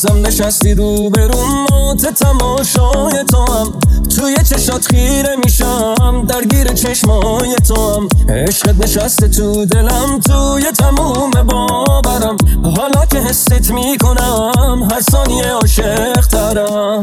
بازم نشستی رو به رو مات تماشای تو هم توی چشات خیره میشم درگیر چشمای تو هم عشقت نشسته تو دلم توی تموم باورم حالا که حست میکنم هر ثانیه عاشق ترم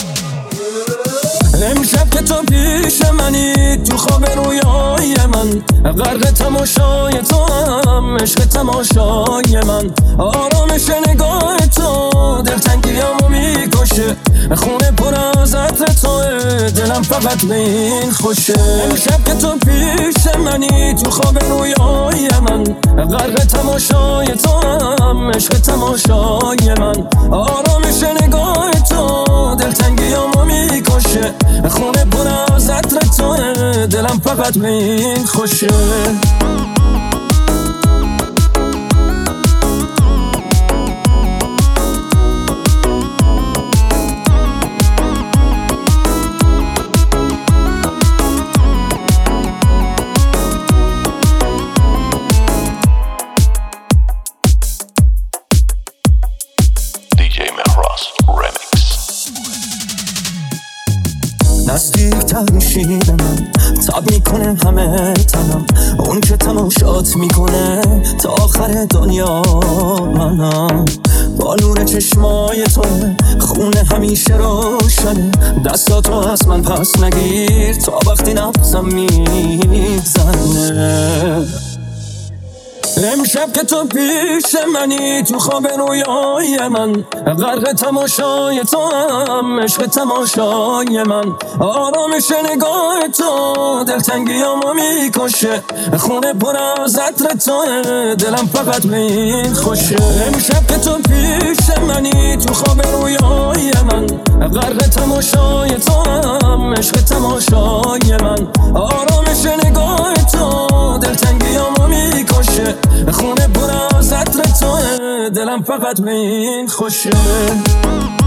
امشب که تو پیش منی تو خواب رویای من غرق تماشای تو هم عشق تماشای من آرامش نگاه تو دلتنگیامو میکشه خونه پر از عطر توه دلم فقط به این خوشه امشب که تو پیش منی تو خواب رویای من غرق تماشای تو هم عشق تماشای من آرامش نگاه تو دلتنگیامو میکشه خونه پر از عطر توه دلم فقط به این خوشه نزدیک‌تر میشی به من تاب میکنه همه تنم اون که تماشات میکنه تا آخر دنیا منم با نور چشمای تو خونه همیشه روشنه دستاتو از من پس نگیر تا وقتی نبزم میزنه امشب که تو پیش منی تو خواب رویای من غرق تماشای تو هم عشق تماشای من آرامش نگاه تو دلتنگیامو میکشه خونه پر از عطر توه دلم فقط به این خوشه امشب که تو پیش منی تو خواب رویای من غرق تماشای تو هم عشق تماشای من آرامش نگاه تو دلتنگیامو میکشه خونه پر از عطر توه دلم فقط به این خوشه